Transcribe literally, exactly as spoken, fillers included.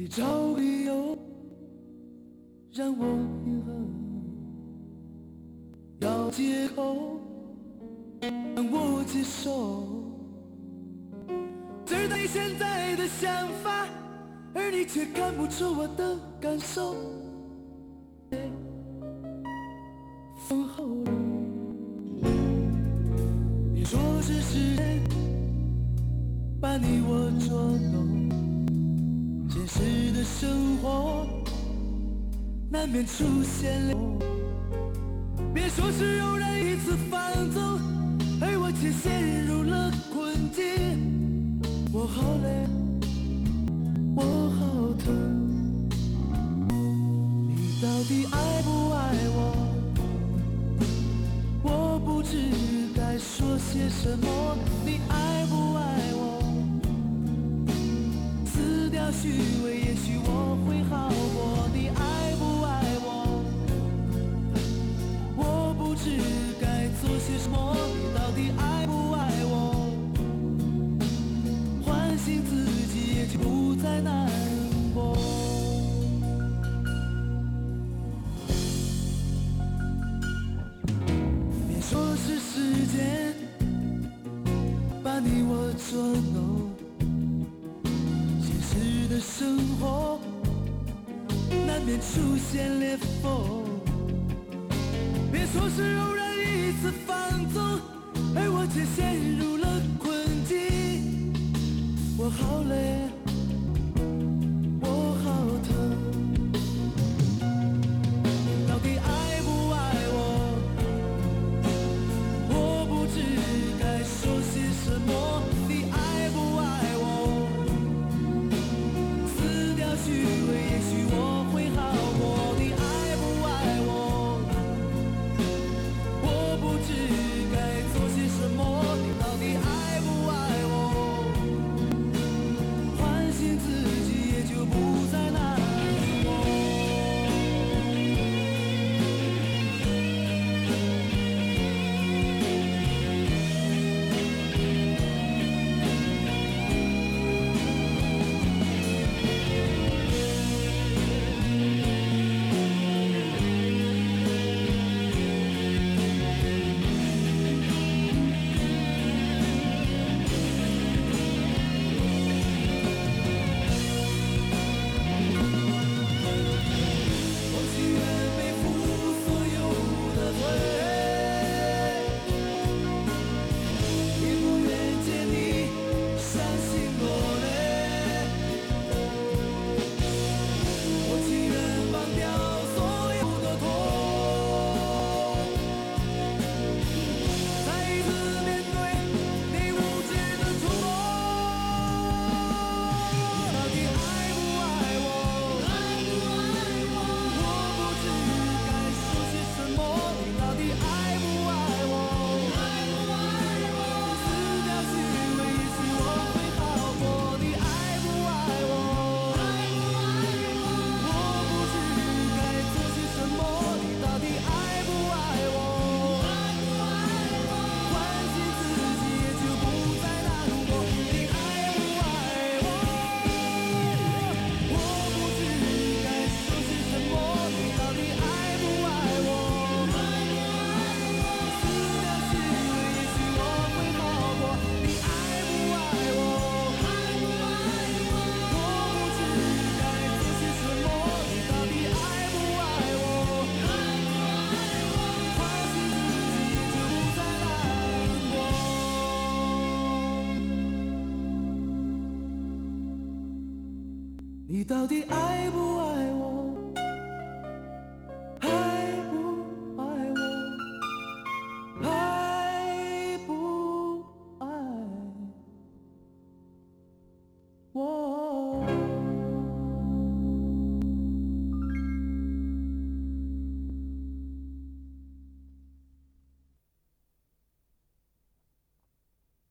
找理由让我平衡，要借口让我接受，知道你现在的想法，而你却看不出我的感受。风后了，你说是时间把你我捉弄，现实的生活难免出现了，别说是有人一次放纵，而我却陷入了困境。我好累，我好疼，你到底爱不爱我？我不知该说些什么。你爱不爱我？撕掉虚伪，也许我会好过。你爱不爱我？我不知该做些什么。你到底爱不爱我？唤醒自己，也就不再难过。别说是时间把你我捉弄，现实的生活难免出现裂缝。别说是有人一次放纵，而我却陷入了困境。我好累，我好疼，你到底爱不爱我？我不知该说些什么。你爱不爱我？撕掉虚伪，也许我会好过。你爱不爱我？我不知该做些什么。你到底爱不爱我？唤醒自己，也就不再难过。你到底爱不爱